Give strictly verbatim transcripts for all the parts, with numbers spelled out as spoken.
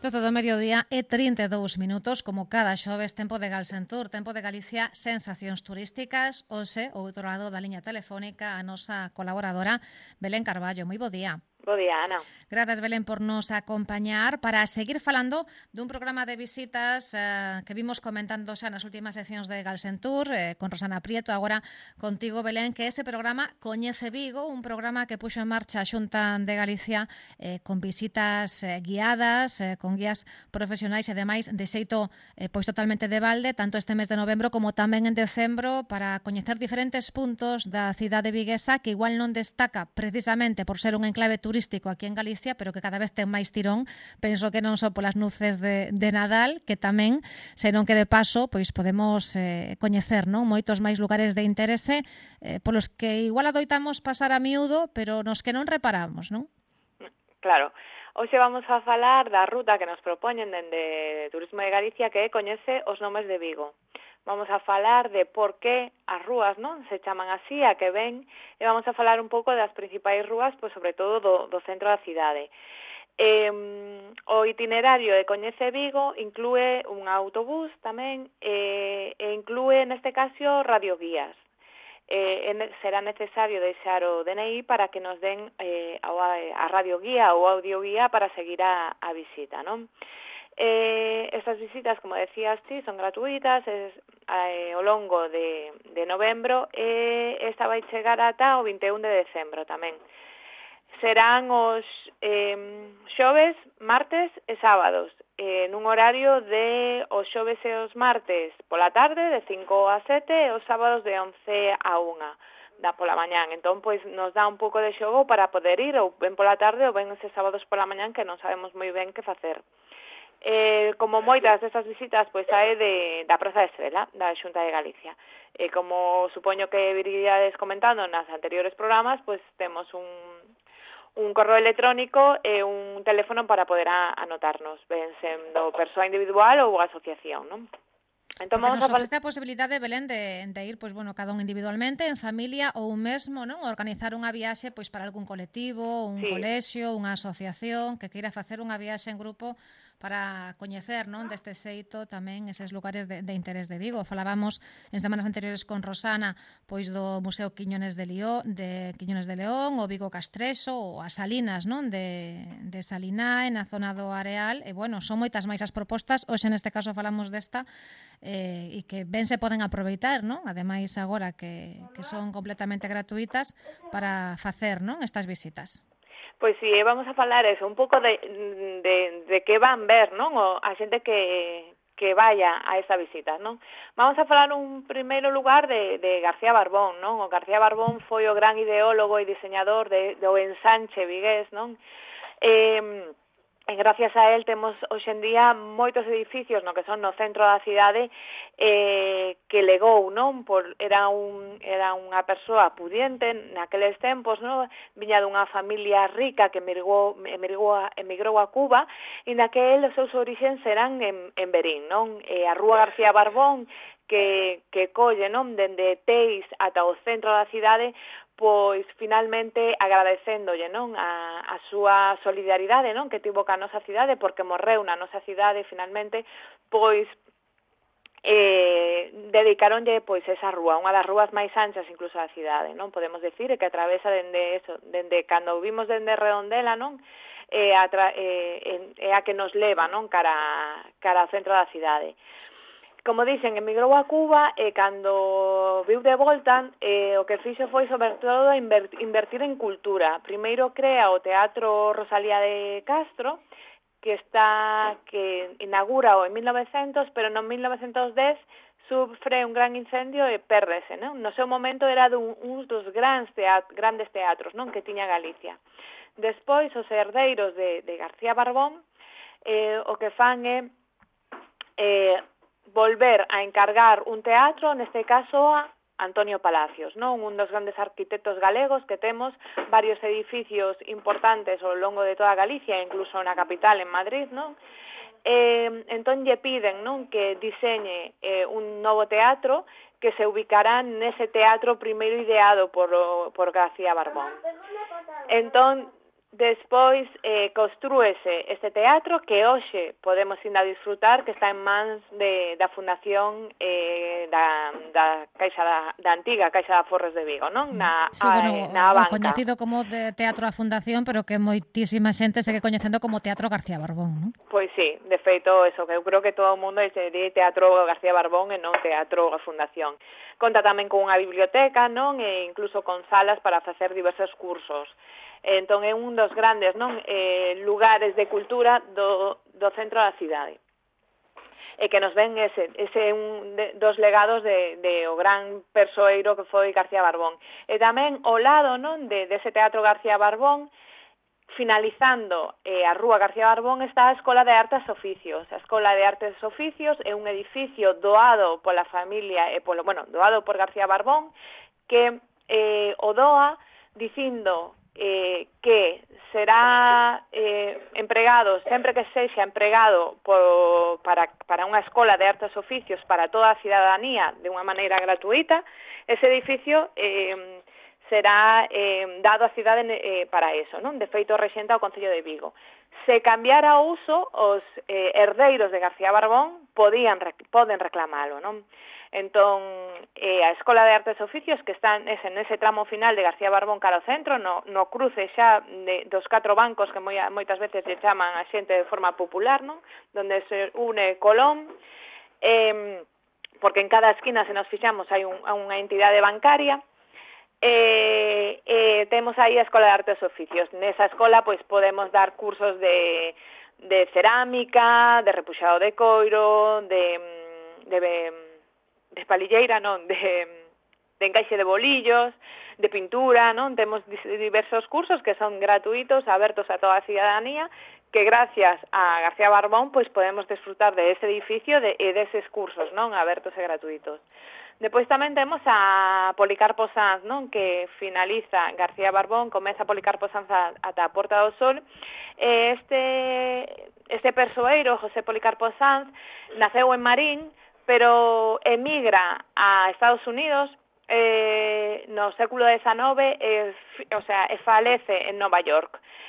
doce do mediodía e trinta e dous minutos, como cada xoves, tempo de Galsentur, tempo de Galicia, sensacións turísticas. Hoxe, ao outro lado da liña telefónica, a nosa colaboradora Belén Carballo. Moi bo día. Bo día, Ana. Grazas, Belén, por nos acompañar para seguir falando dun programa de visitas eh, que vimos comentando xa nas últimas seccións de Galsentur, eh, con Rosana Prieto, agora contigo, Belén, que ese programa Coñece Vigo, un programa que puxo en marcha a Xunta de Galicia eh, con visitas eh, guiadas, eh, con guías profesionais e demais de xeito eh, pois totalmente de balde, tanto este mes de novembro como tamén en decembro, para coñecer diferentes puntos da cidade viguesa que igual non destaca precisamente por ser un enclave turístico turístico aquí en Galicia, pero que cada vez ten máis tirón. Penso que non só polas nuces de, de Nadal, que tamén, senón que de paso, pois podemos eh, coñecer, non, moitos máis lugares de interese eh, polos que igual adoitamos pasar a miúdo, pero nos que non reparamos, non? Claro. Hoxe vamos a falar da ruta que nos propoñen dende Turismo de Galicia, que é Coñece os Nomes de Vigo. Vamos a falar de por que as rúas non se chaman así, a que ven, e vamos a falar un pouco das principais rúas, pois sobre todo do, do centro da cidade. Eh, o itinerario de Coñece Vigo inclúe un autobús tamén, e, e inclúe neste caso radioguías. Eh, será necesario deixar o D N I para que nos den eh, a, a radioguía ou audioguía para seguir a, a visita, non? Eh, estas visitas, como decías ti, son gratuitas es, eh, ao longo de, de novembro e esta vai chegar ata o vinte e un de decembro tamén. Serán os eh, xoves, martes e sábados, eh, nun horario de os xoves e os martes pola tarde de cinco a sete e os sábados de once a unha da pola mañán. Entón, pois, nos dá un pouco de xogo para poder ir ou ben pola tarde ou ben eses sábados pola mañán que non sabemos moi ben que facer. Eh, como moitas destas visitas, pois sae de, da Praza de Estrela, da Xunta de Galicia. E eh, como supoño que viríades comentando nas anteriores programas, pois temos un, un correo electrónico e un teléfono para poder a, anotarnos, ben sendo persoa individual ou asociación, non? Entón, porque nos ofrece a posibilidade, Belén, de, de ir, pois, bueno, cada un individualmente, en familia ou mesmo, non? Organizar unha viaxe pois para algún colectivo, un sí. colexio, unha asociación que queira facer unha viaxe en grupo para coñecer, non, deste xeito tamén eses lugares de, de interés de Vigo. Falábamos en semanas anteriores con Rosana pois do Museo Quiñones de León, de Quiñones de León, o Vigo Castrexo, ou as Salinas, non, de, de Salinae, na zona do Areal, e bueno, son moitas máis as propostas. Hoxe neste caso falamos desta eh, e que ben se poden aproveitar, non? Ademais agora que, que son completamente gratuitas para facer, non, estas visitas. Pois si, sí, vamos a falar eso, un pouco de, de, de que van ver, non? O, a xente que, que vaya a esa visita, non? Vamos a falar un primeiro lugar de, de García Barbón, non? O García Barbón foi o gran ideólogo e diseñador de, do ensanche vigués, non? Eh, E gracias a él temos hoxe en día moitos edificios no que son no centro da cidade eh, que legou, non? Por, era un era unha persoa pudiente naqueles tempos, non? Viña dunha familia rica que emigrou, emigrou, a, emigrou a Cuba e naquel os seus orixens eran en, en Berín, non? E a Rúa García Barbón que, que colle, non? Dende Teis ata o centro da cidade, pois finalmente agradecéndolle, non, a, a súa solidaridade, non, que tivo ca nosa cidade porque morreu na nosa cidade finalmente, pois eh, dedicaronlle pois esa rúa, unha das rúas máis anchas incluso da cidade, non, podemos decir, que atravesa dende eso, dende cando vimos dende Redondela, non, e a, eh, é a que nos leva, non, cara cara ao centro da cidade. Como dicen, emigrou a Cuba e cando viu de volta, eh, o que fixo foi sobre todo invertir en cultura. Primeiro crea o Teatro Rosalía de Castro, que está que inaugura en mil novecentos, pero no mil novecentos dez sufre un gran incendio e pérdese, non? No seu momento era dun, un dos grandes, teat, grandes teatros, non, que tiña Galicia. Despois, os herdeiros de, de García Barbón eh, o que fan é eh, volver a encargar un teatro, neste caso a Antonio Palacios, non? Un dos grandes arquitectos galegos que temos varios edificios importantes ao longo de toda Galicia, incluso na capital, en Madrid, non? Eh, entón lle piden, non, que diseñe eh, un novo teatro que se ubicará nese teatro primeiro ideado por, por García Barbón. Entón, Despois eh, construese este teatro que hoxe podemos ainda disfrutar, que está en mans de, da Fundación eh, da, da Caixa da, da antiga Caixa de Aforros de Vigo, non? Na, Sí, a, bueno, na o banca. coñecido como de Teatro a Fundación, pero que moitísima xente segue coñecendo como Teatro García Barbón, non? Pois sí, de feito, eso, que eu creo que todo o mundo se di Teatro García Barbón e non Teatro a Fundación. Conta tamén con unha biblioteca, non? E incluso con salas para facer diversos cursos. Entón é un dos grandes, non, eh, lugares de cultura do, do centro da cidade. E que nos ven ese, ese un de, dos legados de, de o gran persoeiro que foi García Barbón. E tamén ao lado, non, de dese Teatro García Barbón, finalizando eh, a Rúa García Barbón, está a Escola de Artes e Oficios. A Escola de Artes e Oficios é un edificio doado pola familia e polo, bueno, doado por García Barbón, que eh, o doa dicindo eh, que será eh, empregado, sempre que sexa empregado por, para, para unha escola de artes e oficios para toda a cidadanía de unha maneira gratuita, ese edificio eh, será eh, dado á cidade eh, para eso, non? De feito, rexenta o Concello de Vigo. Se cambiara o uso, os eh, herdeiros de García Barbón podían, poden reclamalo, non? Entón, eh, a Escola de Artes e Oficios, que está nese, nese tramo final de García Barbón cara ao centro, no, no cruce xa de, dos catro bancos que moi, moitas veces lle chaman a xente de forma popular, non? Donde se une Colón, eh, porque en cada esquina, se nos fixamos, hai un, unha entidade bancaria. Eh, eh, temos aí a Escola de Artes e Oficios. Nesa escola, pois, podemos dar cursos de, de cerámica, de repuxado de coiro, de... de, de de palilleira, non, de, de encaixe de bolillos, de pintura, non? Temos diversos cursos que son gratuitos, abertos a toda a cidadanía, que gracias a García Barbón pois podemos desfrutar de ese edificio de, e deses cursos, non, abertos e gratuitos. Depois tamén temos a Policarpo Sanz, non, que finaliza García Barbón, comeza Policarpo Sanz ata a Porta do Sol. Este, este persoeiro, José Policarpo Sanz, naceu en Marín, pero emigra a Estados Unidos eh, no século dezenove, eh, o sea, e falece en Nova York.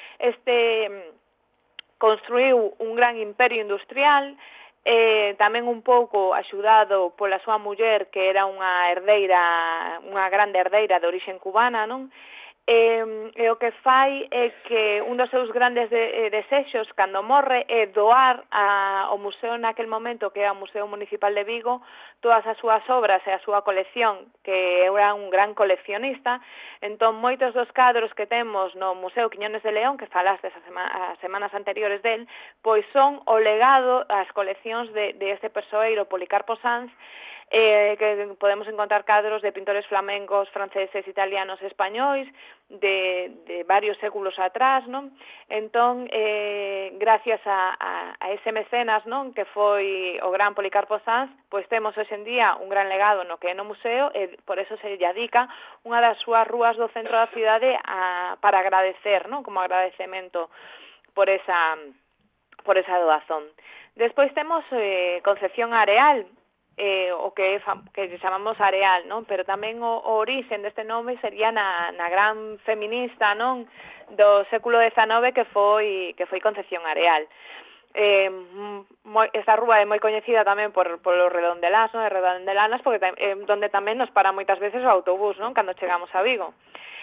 Este construiu un gran imperio industrial, eh, tamén un pouco axudado pola súa muller, que era unha herdeira, unha grande herdeira de orixen cubana, non? E, e o que fai é que un dos seus grandes de, eh, desexos cando morre é doar a, ao museo naquel momento, que é o Museo Municipal de Vigo, todas as súas obras e a súa colección, que era un gran coleccionista. Entón, moitos dos cadros que temos no Museo Quiñones de León, que falaste as, sema, as semanas anteriores del, pois son o legado ás coleccións de, de este persoeiro Policarpo Sanz, eh, que podemos encontrar cadros de pintores flamencos, franceses, italianos, españois, de, de varios séculos atrás, non? Entón, eh, gracias a, a, a ese mecenas, non, que foi o gran Policarpo Sanz, pois temos hoxe en día un gran legado no que é no museo, e por eso se lle adica unha das súas rúas do centro da cidade a, para agradecer, non, como agradecemento por esa, por esa doazón. Despois temos eh, Concepción Areal, eh, o que, que chamamos Areal, non? Pero tamén o, o orixen deste nome sería na, na gran feminista, non, do século dezenove que foi que foi Concepción Areal. Eh, moi, esta rúa é moi coñecida tamén por, por os redondeláns, non? De redondelanas, porque é eh, donde tamén nos para moitas veces o autobús, non? Cando chegamos a Vigo.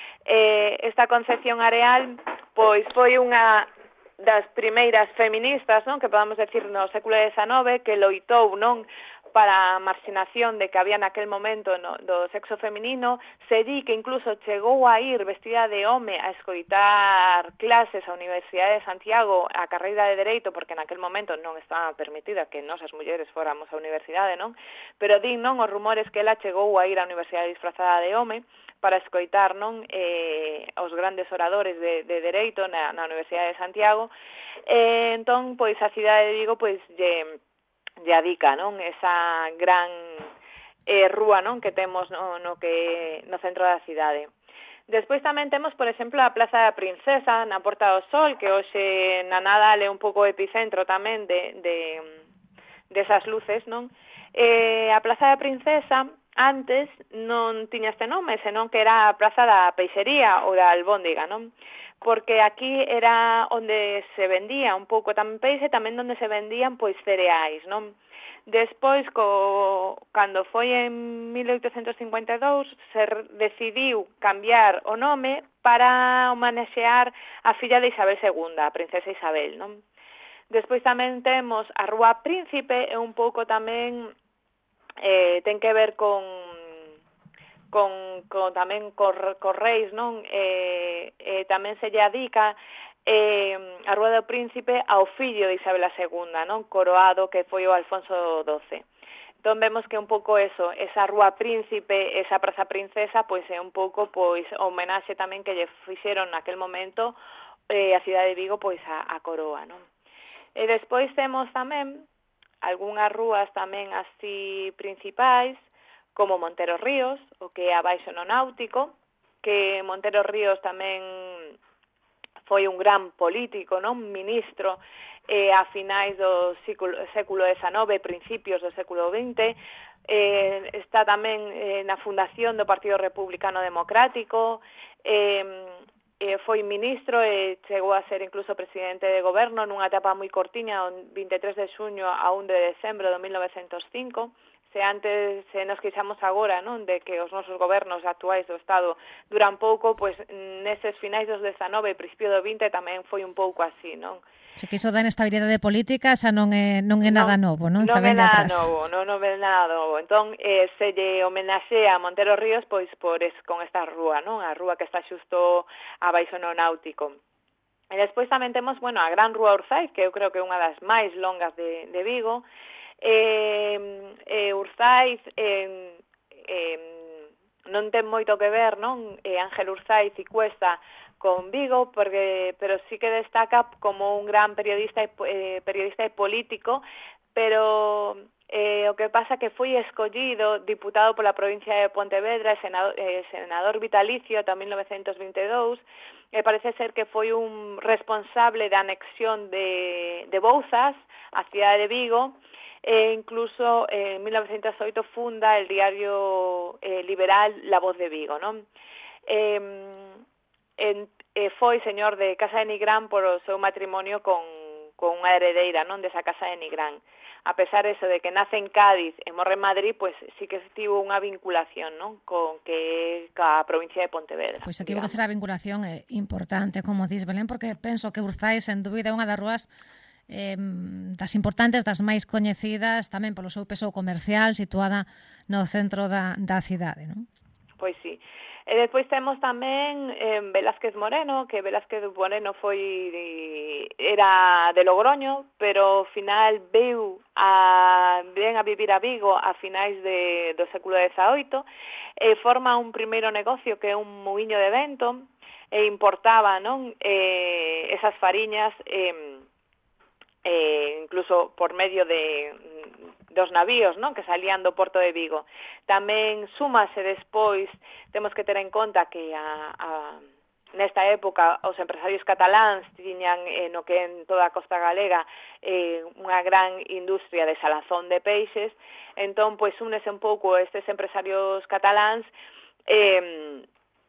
Eh, esta Concepción Areal, pois foi unha das primeiras feministas, non, que podemos decir no século dezenove, que loitou, non, para a marxinación de que había naquel momento no, do sexo feminino. Se di que incluso chegou a ir vestida de home a escoitar clases á Universidade de Santiago, a carreira de Dereito, porque naquel momento non estaba permitida que nós as mulleres fóramos á universidade, non? Pero din, non, os rumores que ela chegou a ir á Universidade disfrazada de home para escoitar, non, eh, os grandes oradores de, de Dereito na, na Universidade de Santiago. Eh, entón, pois, a cidade de Vigo, pois, lle lle adica, non, esa gran eh, rúa, non, que temos no, no que no centro da cidade. Despois tamén temos, por exemplo, a Plaza da Princesa na Porta do Sol, que hoxe na Nadal é un pouco epicentro tamén de de desas luces, non? Eh, a Plaza da Princesa antes non tiña este nome, senón que era a Plaza da Peixería ou da Albóndiga, non? porque aquí era onde se vendía un pouco tamén peixe, tamén onde se vendían pois cereais, non? Despois, co, cando foi en mil oitocentos cincuenta e dous, se decidiu cambiar o nome para homenaxear a filla de Isabel segunda, a princesa Isabel, non? Despois tamén temos a Rúa Príncipe, e un pouco tamén eh, ten que ver con con, con tamén cor, correis, non? Eh, eh, tamén se lle adica eh, a Rúa do Príncipe ao fillo de Isabel segunda, non? Coroado, que foi o Alfonso doce. Entón vemos que un pouco eso, esa Rúa Príncipe, esa Praza Princesa, pois é un pouco pois homenaxe tamén que lle fixeron naquel momento eh, a cidade de Vigo pois a, a coroa, non? E despois temos tamén algunhas rúas tamén así principais, como Montero Ríos, o que é abaixo no Náutico, que Montero Ríos tamén foi un gran político, non? Ministro eh, a finais do século, século dezenove, principios do século vinte, eh, está tamén eh, na fundación do Partido Republicano Democrático, eh, eh, foi ministro e chegou a ser incluso presidente de goberno nunha etapa moi cortiña, o vinte e tres de xuño a un de decembro de mil novecentos cinco. Se antes se nos queixamos agora, non, de que os nosos gobernos actuais do Estado duran pouco, pois neses finais dos dezenove e principio do vinte tamén foi un pouco así, non? Se que iso da inestabilidade política xa non é, non é nada non, novo, non? Non Saben é de nada atrás. novo, non, non é nada novo. Entón, eh, se lle homenaxea a Montero Ríos, pois por es, con esta rúa, non? A rúa que está xusto abaixo no Náutico. E despois tamén temos, bueno, a Gran Rúa Urzaiz, que eu creo que é unha das máis longas de, de Vigo. Eh, eh, Urzaiz eh, eh, non ten moito que ver, non? Eh, Ángel Urzaiz y Cuesta con Vigo, porque pero sí que destaca como un gran periodista e, eh, periodista e político, pero eh, o que pasa que foi escollido diputado pola provincia de Pontevedra e senador, eh, senador vitalicio ata mil novecentos vinte e dous, e parece ser que foi un responsable da anexión de, de Bouzas á cidade de Vigo, e incluso eh, en mil novecentos oito funda el diario eh, liberal La Voz de Vigo, non? Eh, en, eh, foi señor de Casa de Nigrán por o seu matrimonio con, con unha heredeira, non, desa Casa de Nigrán. A pesar eso de que nace en Cádiz e morre en Madrid, pois sí que tivo unha vinculación, non, con que ca provincia de Pontevedra. Pois se tivo que ser a vinculación é importante, como dis, Belén, porque penso que Urzaiz, en dúbida, é unha das rúas eh, das importantes, das máis coñecidas, tamén polo seu peso comercial, situada no centro da, da cidade, non? Pois sí. E despois temos tamén eh, Velázquez Moreno, que Velázquez Moreno foi era de Logroño, pero ao final veu a ven a vivir a Vigo a finais de, do século dezaoito, e forma un primeiro negocio que é un muiño de vento, e importaba, non, eh, esas fariñas eh, eh, incluso por medio de dos navíos, non, que salían do Porto de Vigo. Tamén súmase despois, temos que ter en conta que a, a nesta época os empresarios cataláns tiñan eh, no que en toda a costa galega eh, unha gran industria de salazón de peixes, entón pois únese un pouco estes empresarios cataláns eh,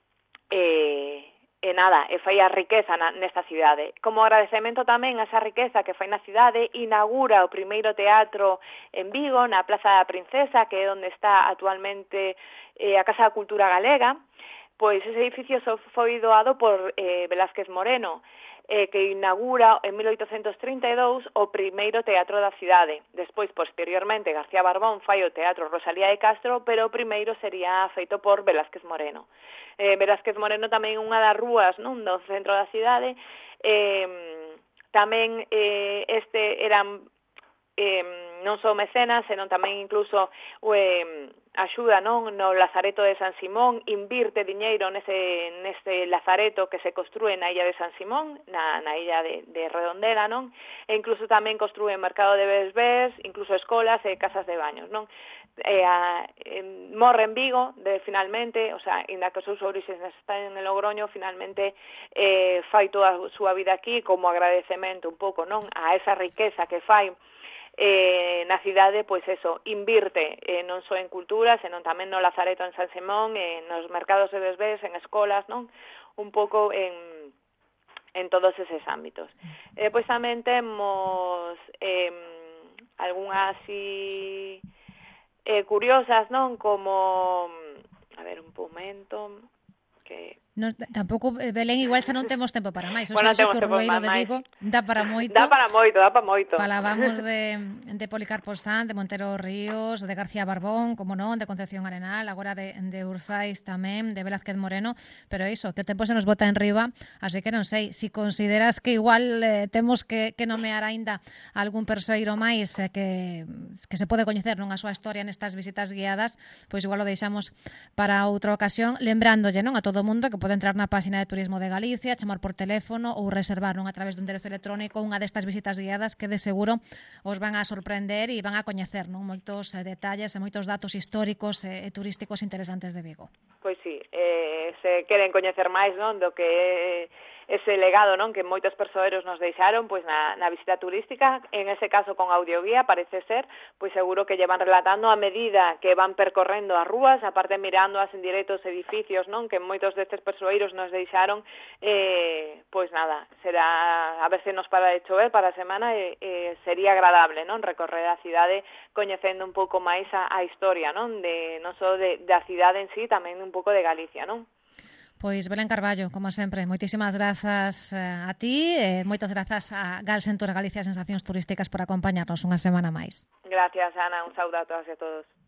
eh, e nada, e fai a riqueza na, nesta cidade. Como agradecemento tamén a esa riqueza que fai na cidade, inaugura o primeiro teatro en Vigo, na Plaza da Princesa, que é onde está actualmente eh, a Casa da Cultura Galega. Pois ese edificio foi doado por eh, Velázquez Moreno, eh, que inaugura en mil oitocentos trinta e dous o primeiro teatro da cidade. Despois, posteriormente, García Barbón fai o Teatro Rosalía de Castro, pero o primeiro sería feito por Velázquez Moreno. Eh, Velázquez Moreno tamén unha das rúas, non, do centro da cidade. Eh, tamén eh, este eran eh, non só mecenas, senón tamén incluso eh, axuda, non, no Lazareto de San Simón, invirte diñeiro nese, nese Lazareto que se construe na illa de San Simón, na, na illa de, de Redondela, non? E incluso tamén construe mercado de Besbés, incluso escolas e casas de baños, non? Eh, a, eh, morre en Vigo, de, finalmente, o sea, inda que os seus orígenes están en Logroño, finalmente eh, fai toda a súa vida aquí como agradecemento un pouco, non, a esa riqueza que fai eh, na cidade, pois eso, invirte eh, non só en cultura, senón tamén no Lazareto en San Simón, eh, nos mercados de Besbés, en escolas, non? Un pouco en en todos eses ámbitos. E depois tamén temos eh, algunhas así eh, curiosas, non? Como, a ver, un momento, que... No, tampouco, Belén, igual xa non temos tempo para máis. O Bueno, xa, temos que o tempo Rueiro para de máis. Vigo dá para moito. Dá para moito, dá para moito. Falábamos de, de Policarpo Sanz, de Montero Ríos, de García Barbón, como non, de Concepción Arenal, agora de, de Urzaiz tamén, de Velázquez Moreno, pero iso, que o tempo se nos bota en riba, así que non sei, si consideras que igual eh, temos que, que nomear aínda algún persoeiro máis eh, que, que se pode coñecer nunha súa historia nestas visitas guiadas, pois igual o deixamos para outra ocasión, lembrándolle non a todo o mundo que pode entrar na página de Turismo de Galicia, chamar por teléfono ou reservar non a través dun enderezo electrónico unha destas visitas guiadas que de seguro os van a sorprender e van a coñecer non moitos eh, detalles e moitos datos históricos e, e turísticos interesantes de Vigo. Pois sí, eh, se queren coñecer máis non do que ese legado non que moitos persoeros nos deixaron pois na, na visita turística, en ese caso con audioguía parece ser, pois seguro que llevan relatando a medida que van percorrendo as rúas, aparte mirando as en directo os edificios non que moitos destes persoeiros nos deixaron, eh, pois nada, será a ver se nos para de chover para a semana e eh, sería agradable non recorrer a cidade coñecendo un pouco máis a, a historia non de non só de, da cidade en sí, tamén un pouco de Galicia, non? Pois Belén Carballo, como sempre, moitísimas grazas a ti e moitas grazas a Galsentur Galicia Sensacións Turísticas por acompañarnos unha semana máis. Gracias, Ana, un saúdo a todas e a todos.